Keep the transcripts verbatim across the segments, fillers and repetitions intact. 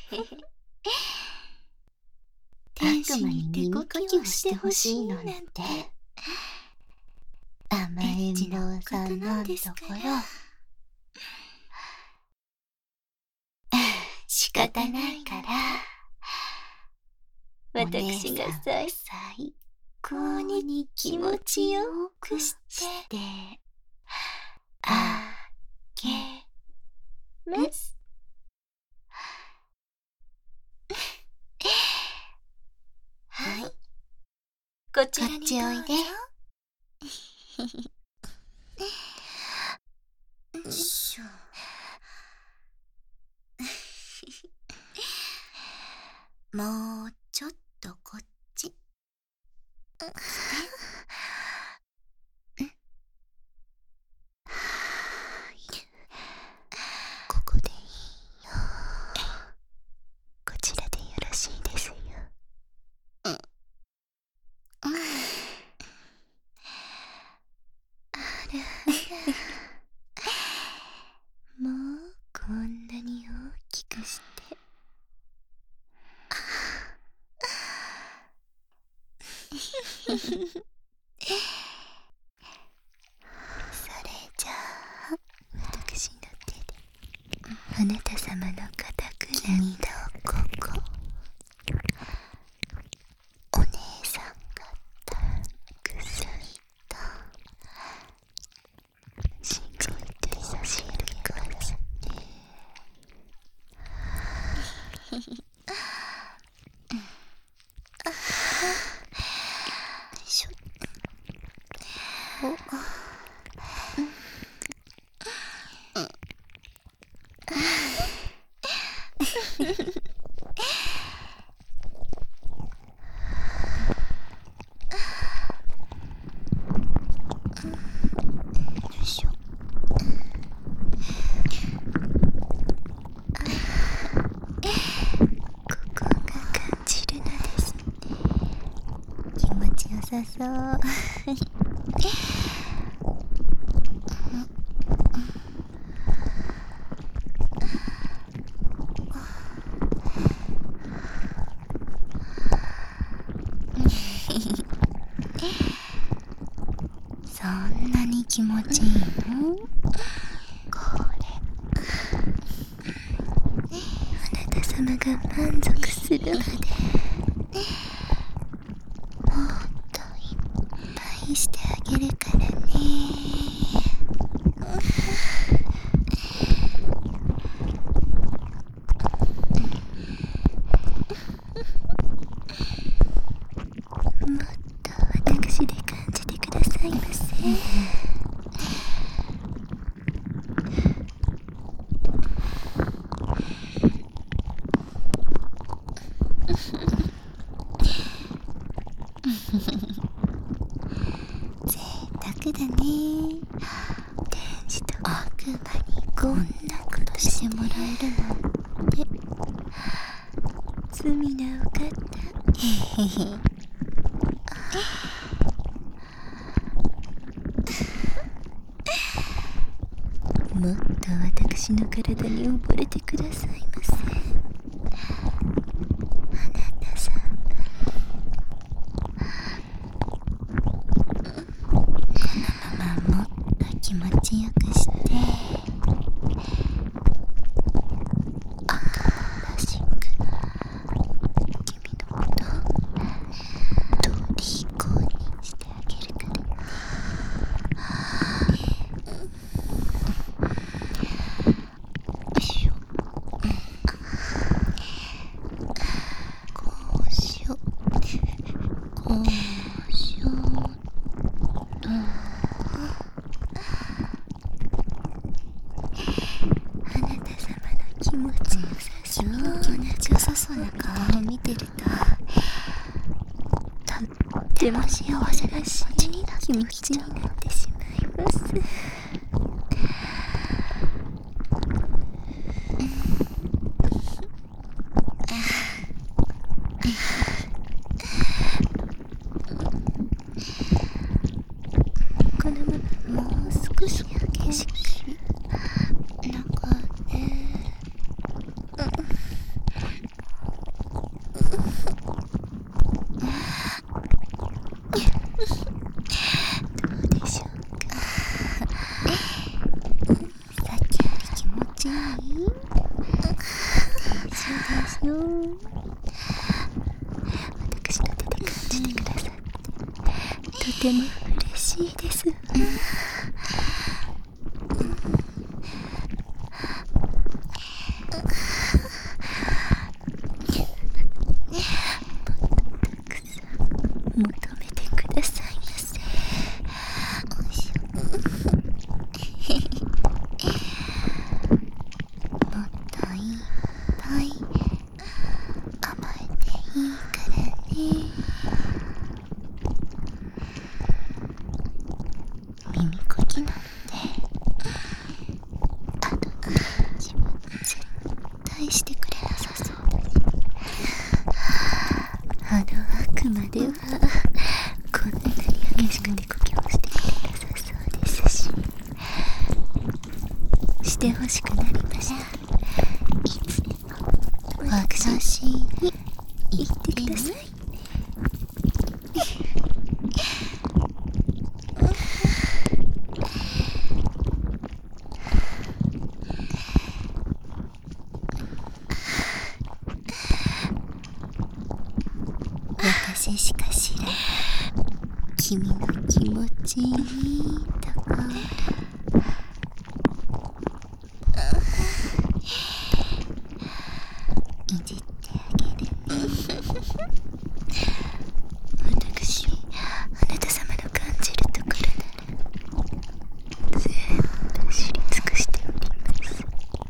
天使に耳かきをしてほしいなんて甘えん坊さんなんだから仕方ないから私が最高に気持ちよくしてあげます。はい、こちらにどうぞ。こっちおいで。よいしょ。もうちょっとこっち。ここでいいよ。こちらでよろしいですよ。うん。うん。あらあら。もうこんなに大きくして。それじゃあ私の手であなた様の肩くらみのここお姉さんがたくさんとしっかりと差し上げますね。しょおさそう。そんなに気持ちいいの？これあなた様が満足するまでもっといっぱいしてあげるからね。もっと私で感じてくださいませ。贅沢だね。天使と悪魔にこんなことしてもらえるなんて罪なお方。へへへ。もっと私の体に溺れてくださいませ。あなたさんこのままもっと気持ちよくして赤らしく君のこととりこにしてあげるからね。よいしょ。こうしよこうしよとあなた様の気持ちよさそうな気持ちよさそうな顔を見てるととっても幸せな気持ちになってしまいます。このままもう少し激しく中でても嬉しいです。求めてくださいませ。もっといっぱい甘えていいからね。耳かきなんてあと自分絶対してくれなさそうだし、あの悪魔ではこんなに激しくて呼吸をしてくれなさそうですし、してほしくなりました。いつでも私に言ってください。私しか知らない君の気持ちいいところ。いじってあげるね。私あなた様の感じるところなら全部知り尽くしております。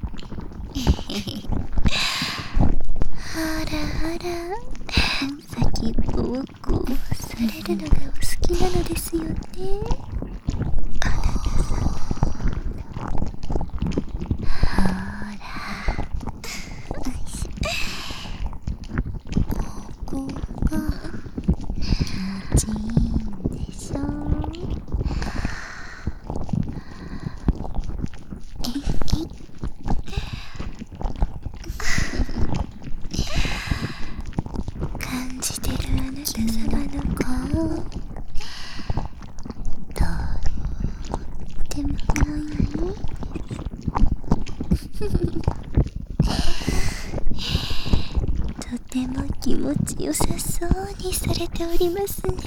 あらあら、先っぽをこうされるのがお好きなのですよね。あなた様。ほら、ここが気持ちいいんでしょう。えいえい。感じてるあなた様の顔、とっても良いとても気持ちよさそうにされておりますね。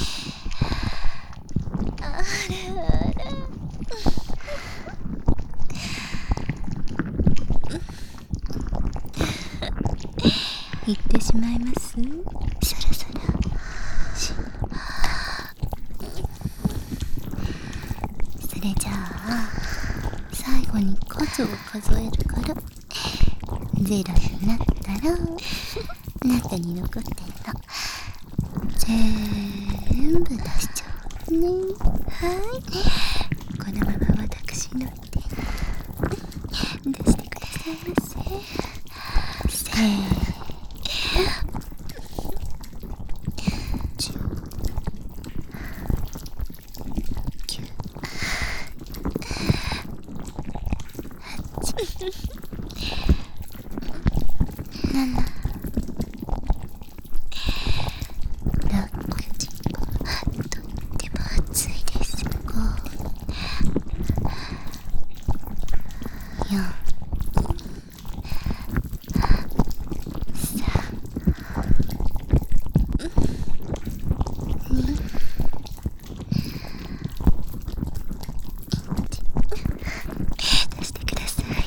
あらあら、行ってしまいます。そろそろしそれじゃあ最後に数を数えるから、ゼロになったら中に残ってるの全部出しちゃうね。はい、このまま私の手に出してくださいませ。せーなな、ろくじ、とっても暑いです。ご、よん、さん、に、出してください。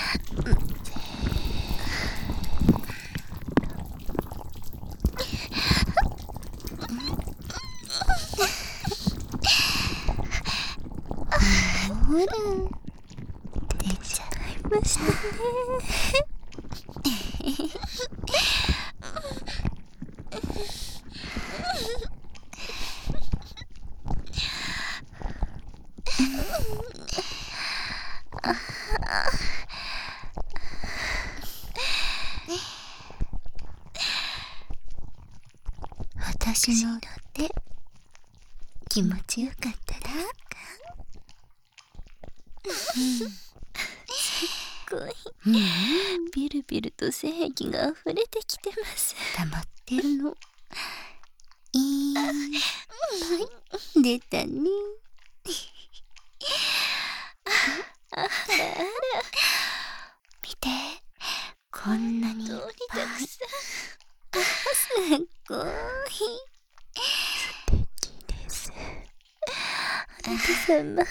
ほら、出ちゃいましたね。私の手、気持ちよかったですか？すっごい、うん、ビルビルと精液が溢れてきてます。溜まってるのいっぱい出たね。あらあら、見て、こんなにいっぱい。すっごい素敵です。 様。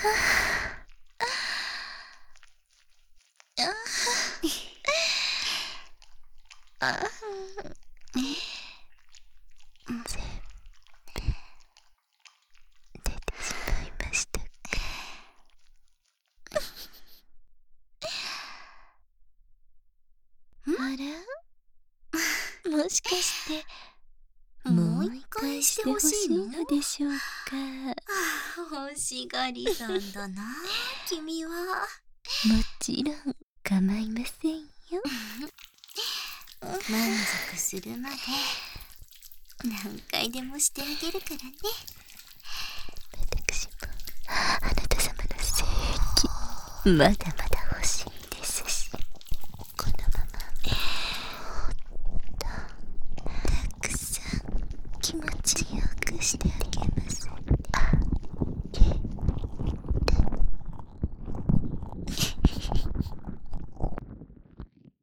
出てしまいましたか。あら、もしかしてもう一回してほしいのでしょうか。欲しがりさんだな君は。もちろん構いませんよ。満足するまで何回でもしてあげるからね。私もあなた様の性域まだまだ